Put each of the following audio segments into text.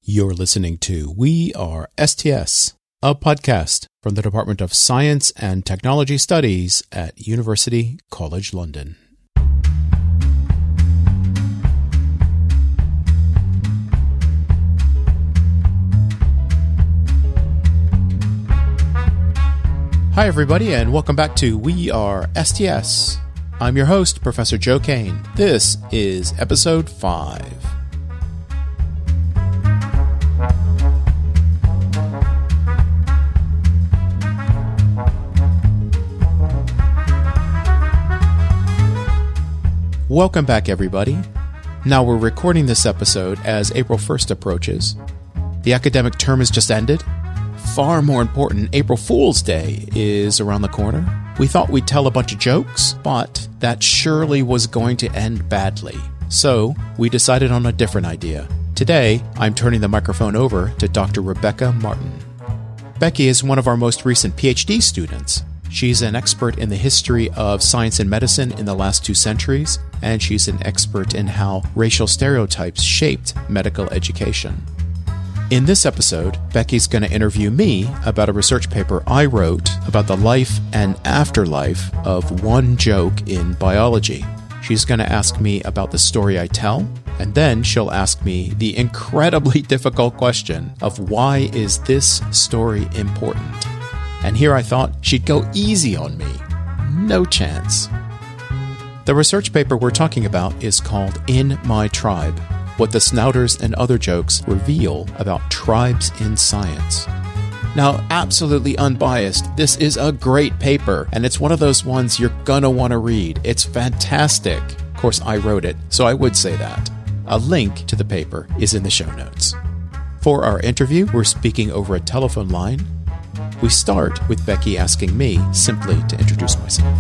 You're listening to We Are STS, a podcast from the Department of Science and Technology Studies at University College London. Hi, everybody, and welcome back to We Are STS. I'm your host, Professor Joe Kane. This is episode 5. Welcome back, everybody. Now, we're recording this episode as April 1st approaches. The academic term has just ended. Far more important, April Fool's Day is around the corner. We thought we'd tell a bunch of jokes, but that surely was going to end badly. So, we decided on a different idea. Today, I'm turning the microphone over to Dr. Rebecca Martin. Becky is one of our most recent PhD students. She's an expert in the history of science and medicine in the last 2 centuries, and she's an expert in how racial stereotypes shaped medical education. In this episode, Becky's going to interview me about a research paper I wrote about the life and afterlife of one joke in biology. She's going to ask me about the story I tell, and then she'll ask me the incredibly difficult question of why is this story important? And here I thought she'd go easy on me. No chance. The research paper we're talking about is called In My Tribe: What the Snouters and Other Jokes Reveal About Tribes in Science. Now, absolutely unbiased, this is a great paper, and it's one of those ones you're gonna want to read. It's fantastic. Of course, I wrote it, so I would say that. A link to the paper is in the show notes. For our interview, we're speaking over a telephone line. We start with Becky asking me simply to introduce myself.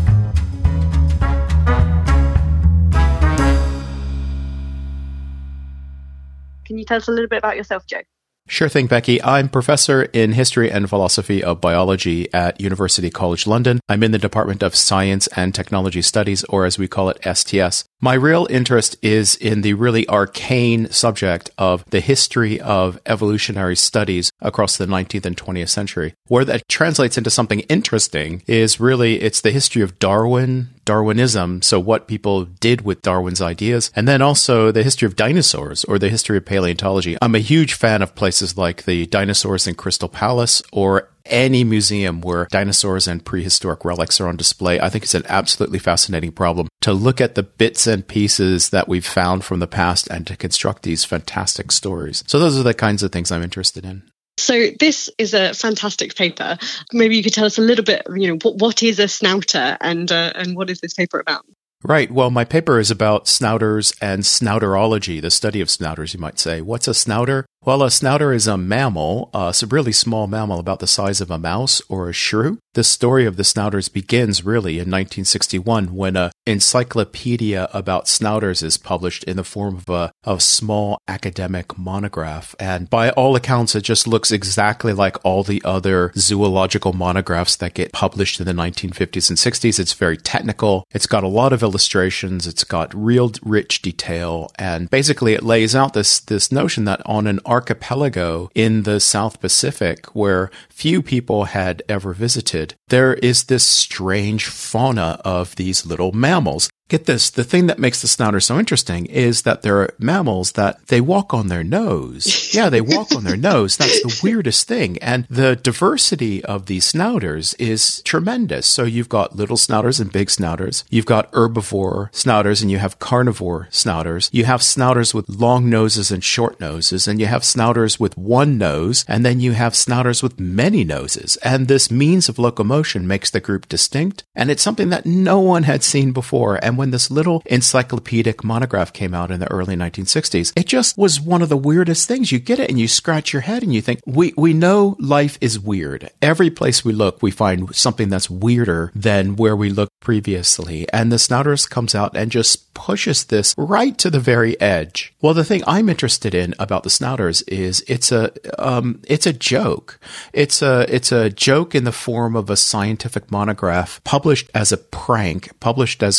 Can you tell us a little bit about yourself, Joe? Sure thing, Becky. I'm professor in history and philosophy of biology at University College London. I'm in the Department of Science and Technology Studies, or as we call it, STS. My real interest is in the really arcane subject of the history of evolutionary studies across the 19th and 20th century. Where that translates into something interesting is really, it's the history of Darwinism, so what people did with Darwin's ideas, and then also the history of dinosaurs, or the history of paleontology. I'm a huge fan of places like the Dinosaurs in Crystal Palace, or any museum where dinosaurs and prehistoric relics are on display. I think it's an absolutely fascinating problem to look at the bits and pieces that we've found from the past and to construct these fantastic stories. So those are the kinds of things I'm interested in. So this is a fantastic paper. Maybe you could tell us a little bit, what is a snouter and what is this paper about? Right. Well, my paper is about snouters and snouterology, the study of snouters, you might say. What's a snouter? Well, a snouter is a mammal, a really small mammal about the size of a mouse or a shrew. The story of the snouters begins really in 1961 when an encyclopedia about snouters is published in the form of a small academic monograph. And by all accounts, it just looks exactly like all the other zoological monographs that get published in the 1950s and 60s. It's very technical. It's got a lot of illustrations. It's got real rich detail. And basically, it lays out this notion that on an archipelago in the South Pacific where few people had ever visited, there is this strange fauna of these little mammals. Get this, the thing that makes the snouter so interesting is that there are mammals that they walk on their nose. Yeah, they walk on their nose. That's the weirdest thing. And the diversity of these snouters is tremendous. So you've got little snouters and big snouters. You've got herbivore snouters and you have carnivore snouters. You have snouters with long noses and short noses. And you have snouters with one nose. And then you have snouters with many noses. And this means of locomotion makes the group distinct. And it's something that no one had seen before. And when this little encyclopedic monograph came out in the early 1960s, it just was one of the weirdest things. You get it and you scratch your head and you think, we know life is weird. Every place we look, we find something that's weirder than where we looked previously. And the snouters comes out and just pushes this right to the very edge. Well, the thing I'm interested in about the snouters is it's a joke. It's a joke in the form of a scientific monograph published as a prank, published as kind of an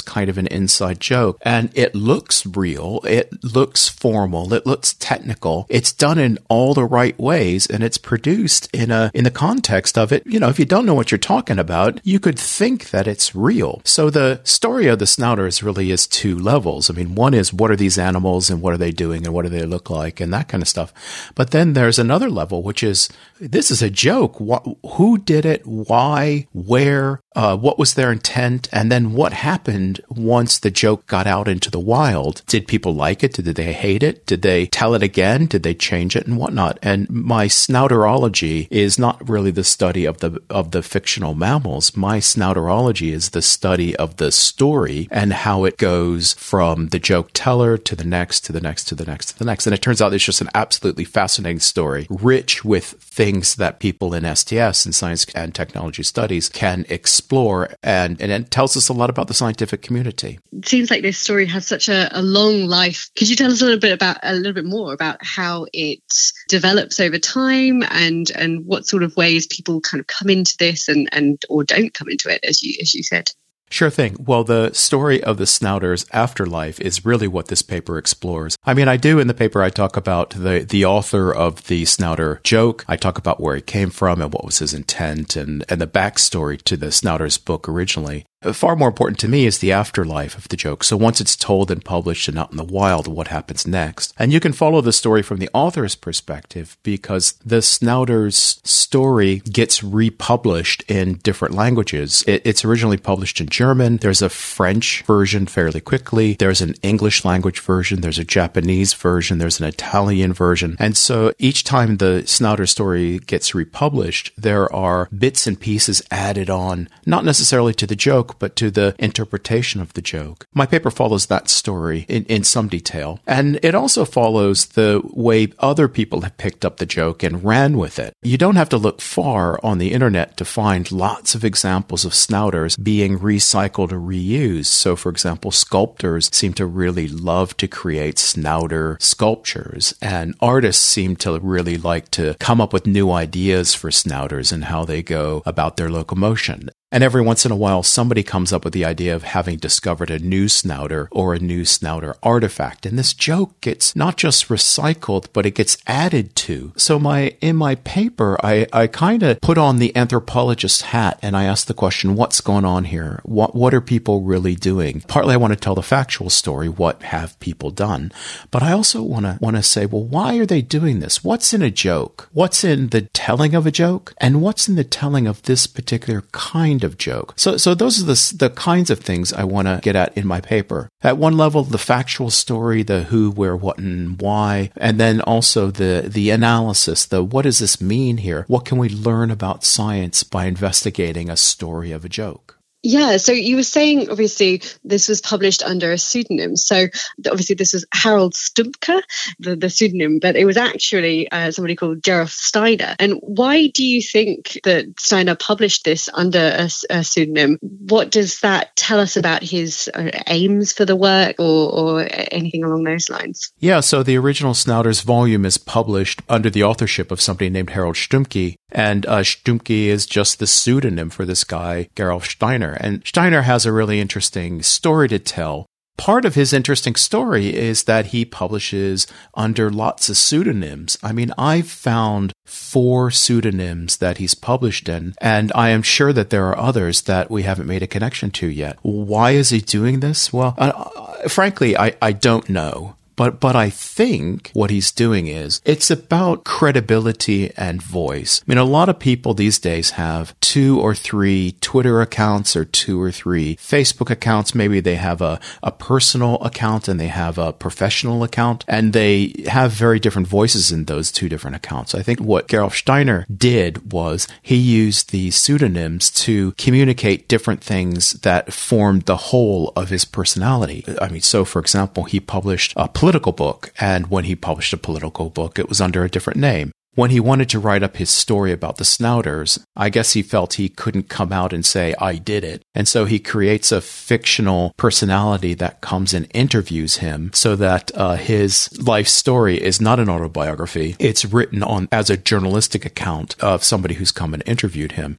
inside joke. And it looks real. It looks formal. It looks technical. It's done in all the right ways, and it's produced in the context of it. You know, if you don't know what you're talking about, you could think that it's real. So the story of the Snouters really is two levels. I mean, one is what are these animals and what are they doing and what do they look like and that kind of stuff. But then there's another level, which is this is a joke. Who did it? Why? Where? What was their intent? And then what happened once the joke got out into the wild? Did people like it? Did they hate it? Did they tell it again? Did they change it and whatnot? And my snouterology is not really the study of the fictional mammals. My snouterology is the study of the story and how it goes from the joke teller to the next, to the next, to the next, to the next. And it turns out it's just an absolutely fascinating story, rich with things that people in STS and science and technology studies can explore, and it tells us a lot about the scientific community. It seems like this story has such a long life. Could you tell us a little bit more about how it develops over time and what sort of ways people kind of come into this and or don't come into it, as you said? Sure thing. Well, the story of the Snouters' afterlife is really what this paper explores. I mean, I do in the paper, I talk about the author of the Snouter joke. I talk about where he came from and what was his intent and the backstory to the Snouters book originally. Far more important to me is the afterlife of the joke. So once it's told and published and out in the wild, what happens next? And you can follow the story from the author's perspective because the Snouters' story gets republished in different languages. It's originally published in German. There's a French version fairly quickly. There's an English language version. There's a Japanese version. There's an Italian version. And so each time the Snouter story gets republished, there are bits and pieces added on, not necessarily to the joke, but to the interpretation of the joke. My paper follows that story in some detail. And it also follows the way other people have picked up the joke and ran with it. You don't have to look far on the internet to find lots of examples of Snouters being recycled or reused. So, for example, sculptors seem to really love to create Snouter sculptures, and artists seem to really like to come up with new ideas for Snouters and how they go about their locomotion. And every once in a while, somebody comes up with the idea of having discovered a new Snouter or a new Snouter artifact. And this joke gets not just recycled, but it gets added to. So in my paper, I kind of put on the anthropologist hat and I ask the question, what's going on here? What are people really doing? Partly I want to tell the factual story. What have people done? But I also want to say, well, why are they doing this? What's in a joke? What's in the telling of a joke? And what's in the telling of this particular kind of joke? So those are the kinds of things I want to get at in my paper. At one level, the factual story, the who, where, what, and why, and then also the analysis, the what does this mean here? What can we learn about science by investigating a story of a joke? Yeah, so you were saying, obviously, this was published under a pseudonym. So obviously this was Harold Stumpke, the pseudonym, but it was actually somebody called Gerolf Steiner. And why do you think that Steiner published this under a pseudonym? What does that tell us about his aims for the work or anything along those lines? Yeah, so the original Snouters volume is published under the authorship of somebody named Harold Stumpke. And Stumpke is just the pseudonym for this guy, Gerolf Steiner. And Steiner has a really interesting story to tell. Part of his interesting story is that he publishes under lots of pseudonyms. I mean, I've found 4 pseudonyms that he's published in, and I am sure that there are others that we haven't made a connection to yet. Why is he doing this? Well, frankly, I don't know. But I think what he's doing is it's about credibility and voice. I mean, a lot of people these days have 2 or 3 Twitter accounts or 2 or 3 Facebook accounts. Maybe they have a personal account and they have a professional account, and they have very different voices in those 2 different accounts. I think what Gerolf Steiner did was he used the pseudonyms to communicate different things that formed the whole of his personality. I mean, so for example, he published a political book, and when he published a political book, it was under a different name. When he wanted to write up his story about the Snouters, I guess he felt he couldn't come out and say, I did it. And so he creates a fictional personality that comes and interviews him so that his life story is not an autobiography. It's written on as a journalistic account of somebody who's come and interviewed him.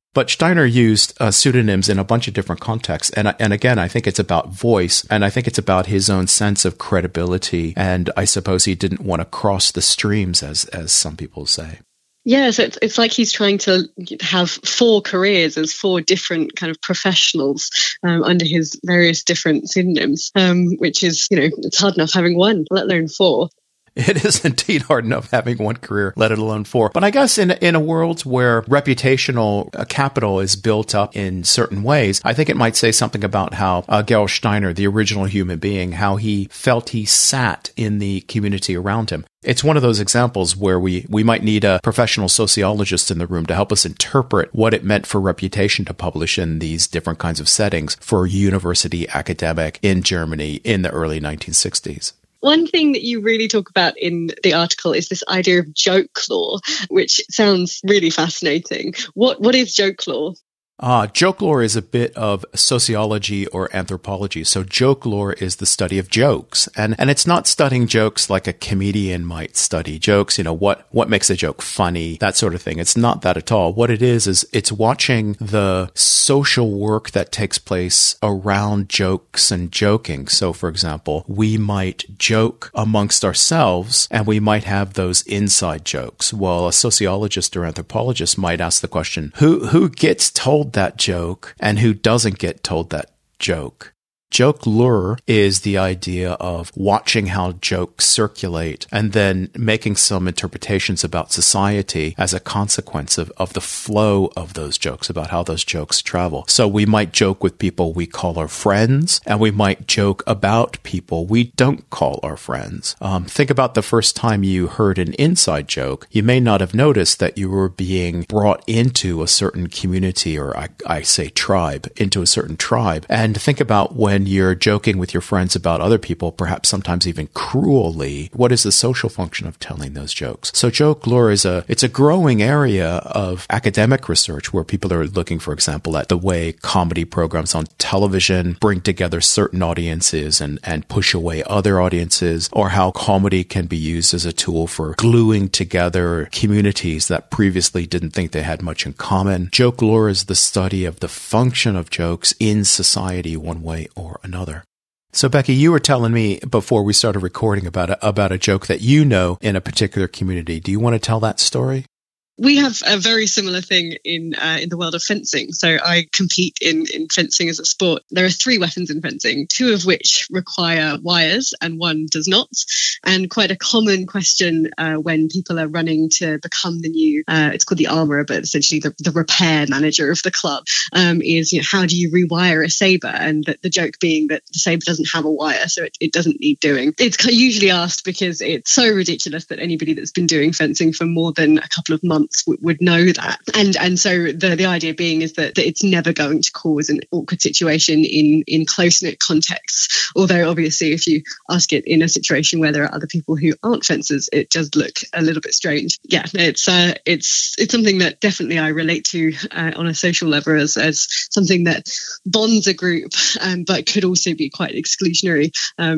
But Steiner used pseudonyms in a bunch of different contexts. And again, I think it's about voice, and I think it's about his own sense of credibility. And I suppose he didn't want to cross the streams, as some people say. Yeah, so it's like he's trying to have 4 careers as 4 different kind of professionals under his various different pseudonyms, which is, it's hard enough having one, let alone 4. It is indeed hard enough having one career, let alone 4. But I guess in a world where reputational capital is built up in certain ways, I think it might say something about how Gerolf Steiner, the original human being, how he felt he sat in the community around him. It's one of those examples where we might need a professional sociologist in the room to help us interpret what it meant for reputation to publish in these different kinds of settings for a university academic in Germany in the early 1960s. One thing that you really talk about in the article is this idea of joke law, which sounds really fascinating. What is joke law? Joke lore is a bit of sociology or anthropology. So joke lore is the study of jokes. And it's not studying jokes like a comedian might study jokes, what makes a joke funny, that sort of thing. It's not that at all. What it is it's watching the social work that takes place around jokes and joking. So, for example, we might joke amongst ourselves and we might have those inside jokes. Well, a sociologist or anthropologist might ask the question, who gets told that joke and who doesn't get told that joke? Joke lore is the idea of watching how jokes circulate and then making some interpretations about society as a consequence of the flow of those jokes, about how those jokes travel. So we might joke with people we call our friends, and we might joke about people we don't call our friends. Think about the first time you heard an inside joke. You may not have noticed that you were being brought into a certain community, or I say tribe, into a certain tribe. And think about when you're joking with your friends about other people, perhaps sometimes even cruelly, what is the social function of telling those jokes? So joke lore is it's a growing area of academic research where people are looking, for example, at the way comedy programs on television bring together certain audiences and push away other audiences, or how comedy can be used as a tool for gluing together communities that previously didn't think they had much in common. Joke lore is the study of the function of jokes in society one way or another. So, Becky, you were telling me before we started recording about a joke that you know in a particular community. Do you want to tell that story? We have a very similar thing in the world of fencing. So I compete in fencing as a sport. There are 3 weapons in fencing, 2 of which require wires and 1 does not. And quite a common question when people are running to become the new, it's called the armourer, but essentially the repair manager of the club, is how do you rewire a sabre? And the joke being that the sabre doesn't have a wire, so it doesn't need doing. It's usually asked because it's so ridiculous that anybody that's been doing fencing for more than a couple of months would know that. And so the idea being is that it's never going to cause an awkward situation in close-knit contexts. Although obviously if you ask it in a situation where there are other people who aren't fencers, it does look a little bit strange. Yeah, it's something that definitely I relate to on a social level as something that bonds a group, but could also be quite exclusionary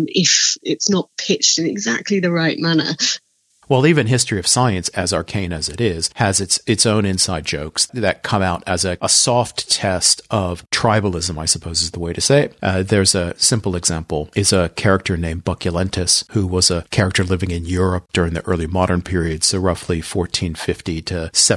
if it's not pitched in exactly the right manner. Well, even history of science, as arcane as it is, has its own inside jokes that come out as a soft test of tribalism, I suppose is the way to say it. There's a simple example, is a character named Bucculentus, who was a character living in Europe during the early modern period, so roughly 1450 to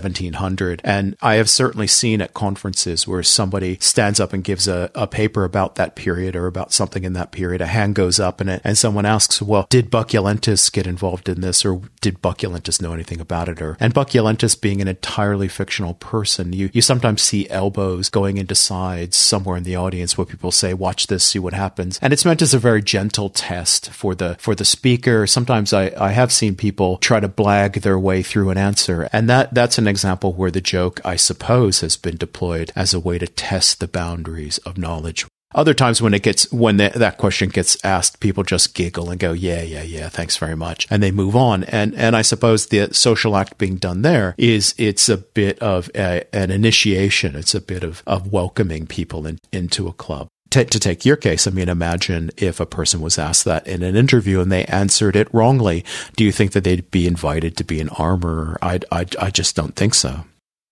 1700. And I have certainly seen at conferences where somebody stands up and gives a paper about that period or about something in that period. A hand goes up and someone asks, well, did Bucculentus get involved in this, or did Bucculentus know anything about it? And Bucculentus being an entirely fictional person, you sometimes see elbows going into sides somewhere in the audience where people say, watch this, see what happens. And it's meant as a very gentle test for the speaker. Sometimes I have seen people try to blag their way through an answer. And that's an example where the joke, I suppose, has been deployed as a way to test the boundaries of knowledge. Other times when that question gets asked, people just giggle and go, yeah, thanks very much. And they move on. And I suppose the social act being done there it's a bit of an initiation. It's a bit of welcoming people into a club. To take your case, I mean, imagine if a person was asked that in an interview and they answered it wrongly. Do you think that they'd be invited to be an armorer? I just don't think so.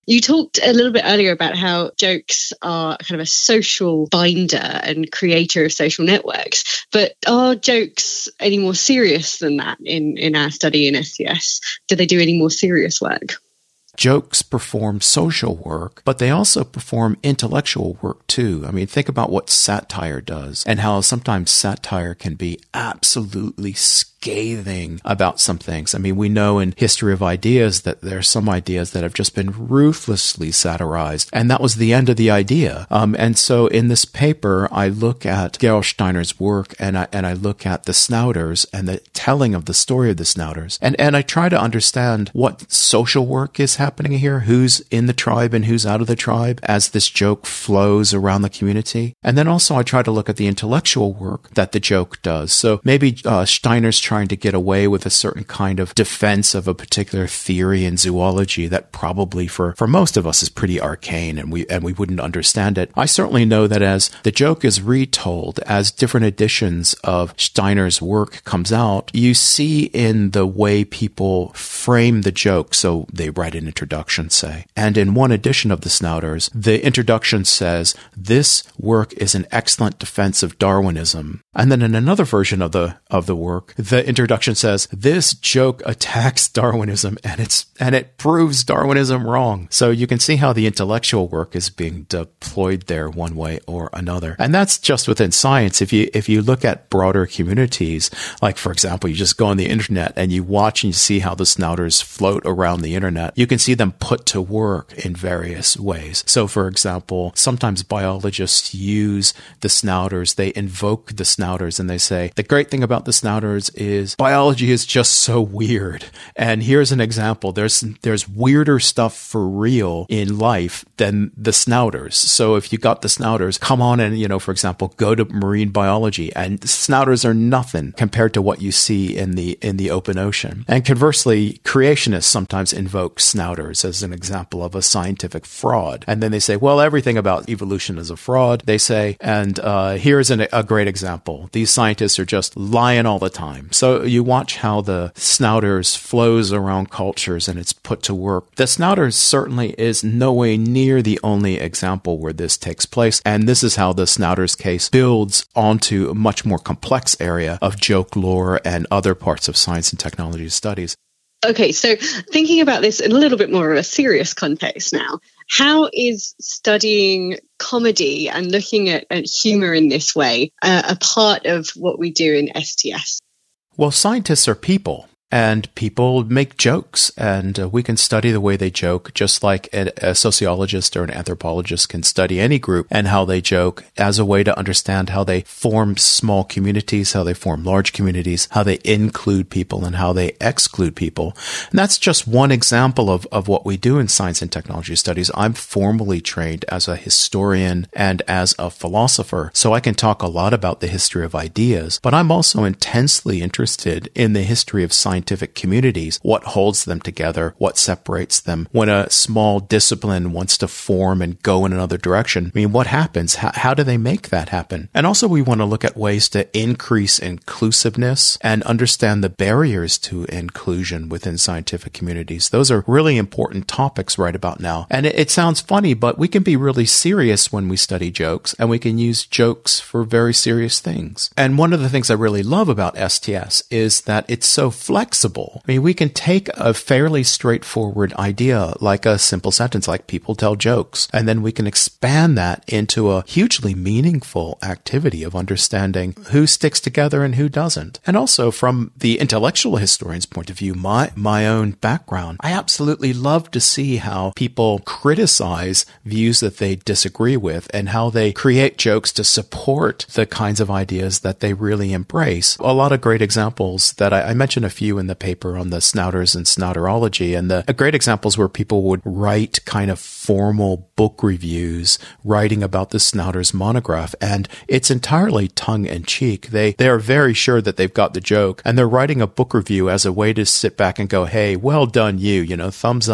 You talked a little bit earlier about how jokes are kind of a social binder and creator of social networks, but are jokes any more serious than that in our study in STS? Do they do any more serious work? Jokes perform social work, but they also perform intellectual work too. I mean, think about what satire does and how sometimes satire can be absolutely scathing about some things. I mean, we know in History of Ideas that there are some ideas that have just been ruthlessly satirized, and that was the end of the idea. And so in this paper, I look at Gerolsteiner's work and I look at the Snouters and the telling of the story of the Snouters, and I try to understand what social work is happening here, who's in the tribe and who's out of the tribe as this joke flows around the community. And then also I try to look at the intellectual work that the joke does. So maybe Steiner's trying to get away with a certain kind of defense of a particular theory in zoology that probably for most of us is pretty arcane and we wouldn't understand it. I certainly know that as the joke is retold, as different editions of Steiner's work comes out, you see in the way people frame the joke. So they write an introduction, say, and in one edition of the Snouters, the introduction says, "This work is an excellent defense of Darwinism." And then in another version of the work, the introduction says, "This joke attacks Darwinism and it proves Darwinism wrong." So you can see how the intellectual work is being deployed there one way or another. And that's just within science. If you look at broader communities, like for example, you just go on the internet and you watch and you see how the Snouters float around the internet, you can see them put to work in various ways. So for example, sometimes biologists use the Snouters, they invoke the Snouters and they say, the great thing about the Snouters is biology is just so weird. And here's an example. There's weirder stuff for real in life than the Snouters. So if you got the Snouters, come on and, for example, go to marine biology, and Snouters are nothing compared to what you see in the open ocean. And conversely, creationists sometimes invoke Snouters as an example of a scientific fraud. And then they say, well, everything about evolution is a fraud, they say. And here's a great example. These scientists are just lying all the time. So you watch how the Snouters flows around cultures and it's put to work. The Snouters certainly is no way near the only example where this takes place. And this is how the Snouters case builds onto a much more complex area of joke lore and other parts of science and technology studies. Okay, so thinking about this in a little bit more of a serious context now, how is studying comedy and looking at humor in this way a part of what we do in STS? Well, scientists are people. And people make jokes, and we can study the way they joke, just like a sociologist or an anthropologist can study any group and how they joke as a way to understand how they form small communities, how they form large communities, how they include people and how they exclude people. And that's just one example of what we do in science and technology studies. I'm formally trained as a historian and as a philosopher, so I can talk a lot about the history of ideas, but I'm also intensely interested in the history of scientific communities, what holds them together, what separates them. When a small discipline wants to form and go in another direction, I mean, what happens? How do they make that happen? And also we want to look at ways to increase inclusiveness and understand the barriers to inclusion within scientific communities. Those are really important topics right about now. And it sounds funny, but we can be really serious when we study jokes, and we can use jokes for very serious things. And one of the things I really love about STS is that it's so flexible. I mean, we can take a fairly straightforward idea, like a simple sentence, like people tell jokes, and then we can expand that into a hugely meaningful activity of understanding who sticks together and who doesn't. And also from the intellectual historian's point of view, my own background, I absolutely love to see how people criticize views that they disagree with and how they create jokes to support the kinds of ideas that they really embrace. A lot of great examples that I mentioned a few in the paper on the Snouters and Snouterology, and the great examples where people would write kind of formal book reviews writing about the Snouters monograph, and it's entirely tongue-in-cheek. They are very sure that they've got the joke, and they're writing a book review as a way to sit back and go, hey, well done you, thumbs up.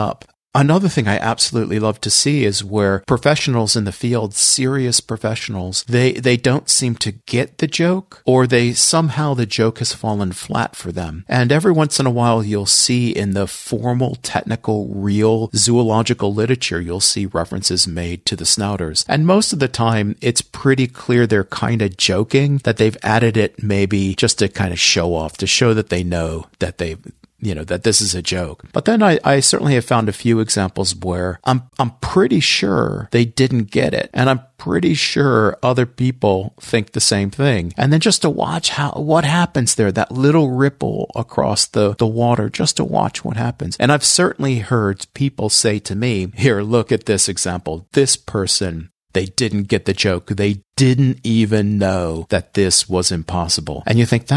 Another thing I absolutely love to see is where professionals in the field, serious professionals, they don't seem to get the joke, or somehow the joke has fallen flat for them. And every once in a while, you'll see in the formal, technical, real zoological literature, you'll see references made to the snouters. And most of the time, it's pretty clear they're kind of joking, that they've added it maybe just to kind of show off, to show that they know that that this is a joke. But then I certainly have found a few examples where I'm pretty sure they didn't get it. And I'm pretty sure other people think the same thing. And then just to watch what happens there, that little ripple across the water, just to watch what happens. And I've certainly heard people say to me, here, look at this example. This person, they didn't get the joke. They didn't even know that this was impossible. And you think,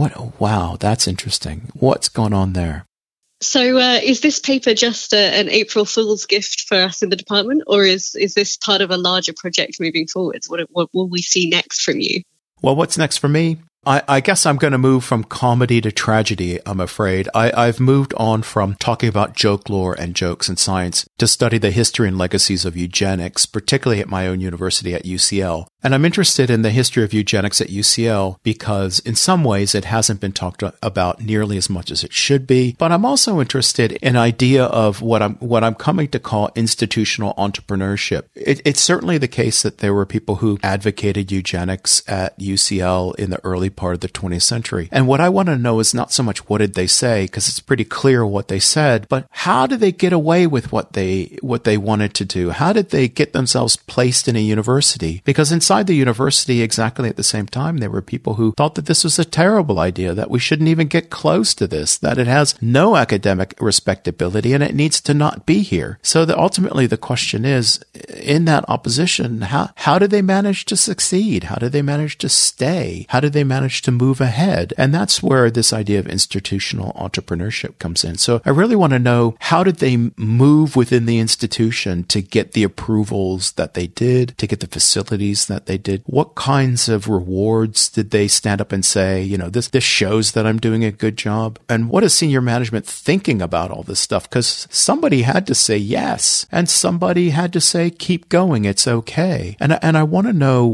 wow, that's interesting. What's going on there? So is this paper just an April Fool's gift for us in the department, or is this part of a larger project moving forwards? What will we see next from you? Well, what's next for me? I guess I'm going to move from comedy to tragedy, I'm afraid. I've moved on from talking about joke lore and jokes in science to study the history and legacies of eugenics, particularly at my own university at UCL. And I'm interested in the history of eugenics at UCL because in some ways it hasn't been talked about nearly as much as it should be. But I'm also interested in an idea of what I'm coming to call institutional entrepreneurship. It's certainly the case that there were people who advocated eugenics at UCL in the early part of the 20th century. And what I want to know is not so much what did they say, because it's pretty clear what they said, but how did they get away with what they wanted to do? How did they get themselves placed in a university? Because inside the university, exactly at the same time, there were people who thought that this was a terrible idea, that we shouldn't even get close to this, that it has no academic respectability and it needs to not be here. So that ultimately the question is, in that opposition, how did they manage to succeed? How did they manage to stay? How did they manage to move ahead? And that's where this idea of institutional entrepreneurship comes in. So I really want to know, how did they move within the institution to get the approvals that they did, to get the facilities that they did? What kinds of rewards did they stand up and say, this shows that I'm doing a good job? And what is senior management thinking about all this stuff? Because somebody had to say yes, and somebody had to say, keep going, it's okay. And I want to know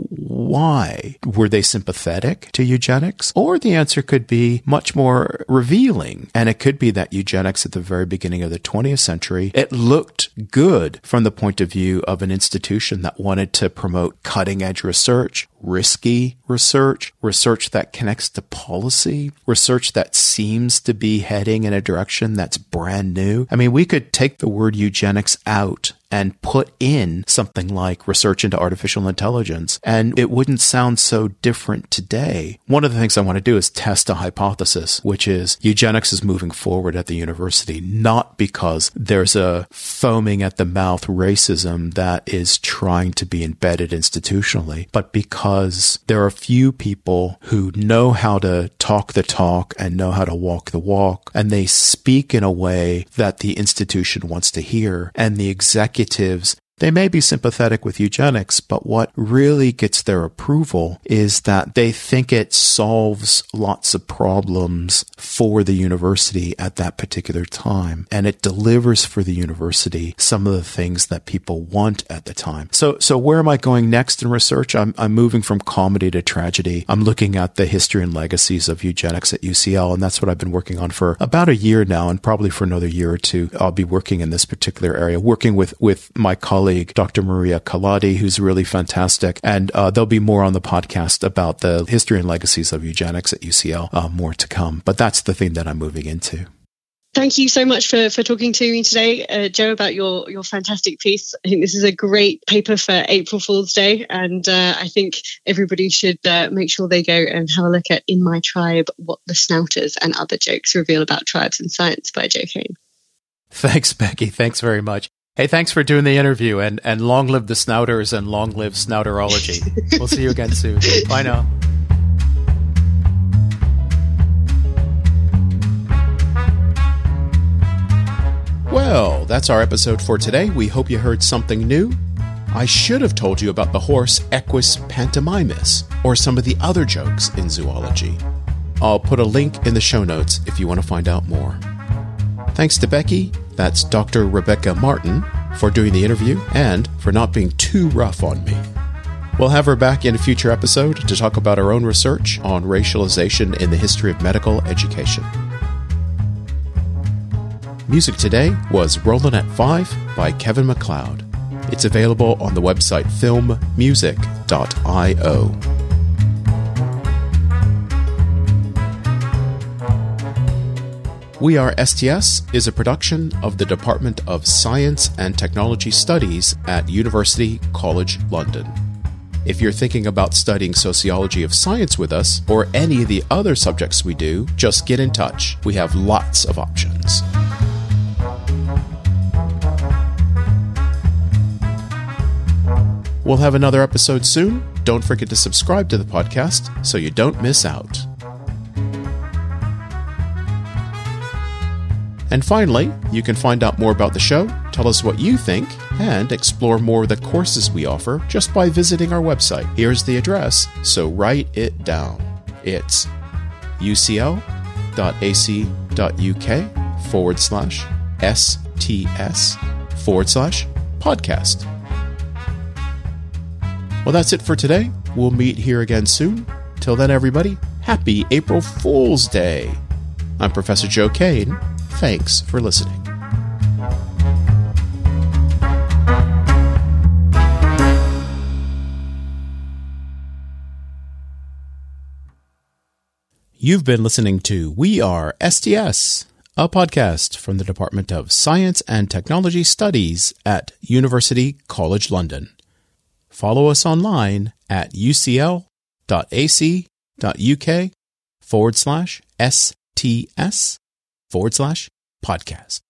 why. Were they sympathetic to eugenics? Or the answer could be much more revealing. And it could be that eugenics at the very beginning of the 20th century, it looked good from the point of view of an institution that wanted to promote cutting-edge research, risky research that connects to policy, research that seems to be heading in a direction that's brand new. I mean, we could take the word eugenics out and put in something like research into artificial intelligence, and it wouldn't sound so different today. One of the things I want to do is test a hypothesis, which is eugenics is moving forward at the university, not because there's a foaming at the mouth racism that is trying to be embedded institutionally, but because there are few people who know how to talk the talk and know how to walk the walk, and they speak in a way that the institution wants to hear, and the executives, they may be sympathetic with eugenics, but what really gets their approval is that they think it solves lots of problems for the university at that particular time. And it delivers for the university some of the things that people want at the time. So where am I going next in research? I'm moving from comedy to tragedy. I'm looking at the history and legacies of eugenics at UCL, and that's what I've been working on for about a year now, and probably for another year or two. I'll be working in this particular area, working with my colleague, Dr. Maria Kaladi, who's really fantastic. And there'll be more on the podcast about the history and legacies of eugenics at UCL, more to come. But that's the thing that I'm moving into. Thank you so much for talking to me today, Joe, about your fantastic piece. I think this is a great paper for April Fool's Day, and I think everybody should make sure they go and have a look at In My Tribe, What the Snouters and Other Jokes Reveal About Tribes and Science by Joe Kane. Thanks, Becky. Thanks very much. Hey, thanks for doing the interview, and long live the snouters and long live snouterology. We'll see you again soon. Bye now. Well, that's our episode for today. We hope you heard something new. I should have told you about the horse Equus pantomimus, or some of the other jokes in zoology. I'll put a link in the show notes if you want to find out more. Thanks to Becky, That's Dr. Rebecca Martin, for doing the interview and for not being too rough on me. We'll have her back in a future episode to talk about her own research on racialization in the history of medical education. Music today was Rollin' at 5 by Kevin MacLeod. It's available on the website filmmusic.io. We Are STS is a production of the Department of Science and Technology Studies at University College London. If you're thinking about studying sociology of science with us, or any of the other subjects we do, just get in touch. We have lots of options. We'll have another episode soon. Don't forget to subscribe to the podcast so you don't miss out. And finally, you can find out more about the show, tell us what you think, and explore more of the courses we offer just by visiting our website. Here's the address, so write it down. It's ucl.ac.uk/STS/podcast. Well, that's it for today. We'll meet here again soon. Till then, everybody, happy April Fool's Day. I'm Professor Joe Kane. Thanks for listening. You've been listening to We Are STS, a podcast from the Department of Science and Technology Studies at University College London. Follow us online at ucl.ac.uk/STS/podcast.